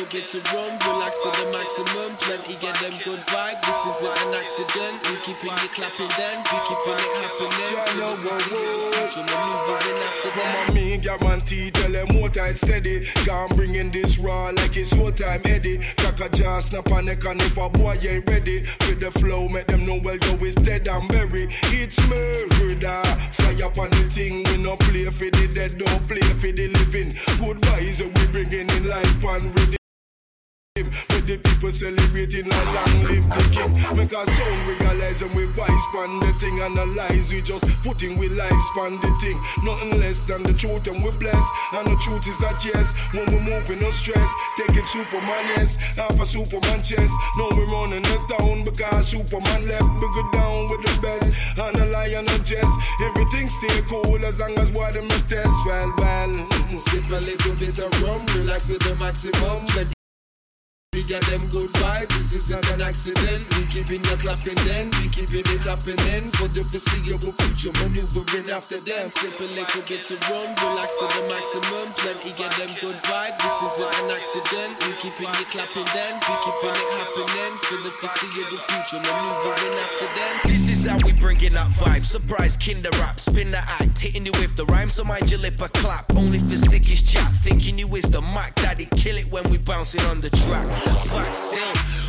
bit of rum, relax to the maximum. Plenty get them good vibe, this isn't an accident. We keeping it clapping then, we keeping it happening. From me, guarantee, tell them more tight steady. Can't bring in this raw like it's your time, Eddie. Crack a jar, snap a neck, and if a boy ain't ready, with the flow, make them know well, yo, it's dead and buried. It's murder, fire up on the thing. We no play for the dead, don't play for the living. Good vibes, we bringing in life and rhythm. With the people celebrating a long live the king. Make a sound realize and we wise span the thing. Analyze, we just putting we life span the thing. Nothing less than the truth and we bless. And the truth is that yes, when we moving no stress. Taking Superman yes, half a Superman chest. Now we running the town because Superman left. We go down with the best. And a lion and jest. Everything stay cool as long as what them test. Well, sip a little bit of rum, relax with the maximum. We get them good vibe, this isn't an accident. We keeping it clapping then, we keeping it clapping then. For the foreseeable future, maneuvering after them. Sip a little bit of rum, relax to the maximum. Plenty get them good vibe, this isn't an accident. We keeping it clapping then, we keeping it happening. For the foreseeable future, maneuvering after them. This is how we bringing that vibe. Surprise kinder rap, spin the act, hitting you with the rhyme. So mind your lip a clap, only for sickish chat. Thinking you is the Mac Daddy, kill it when we bouncing on the track. Fact still,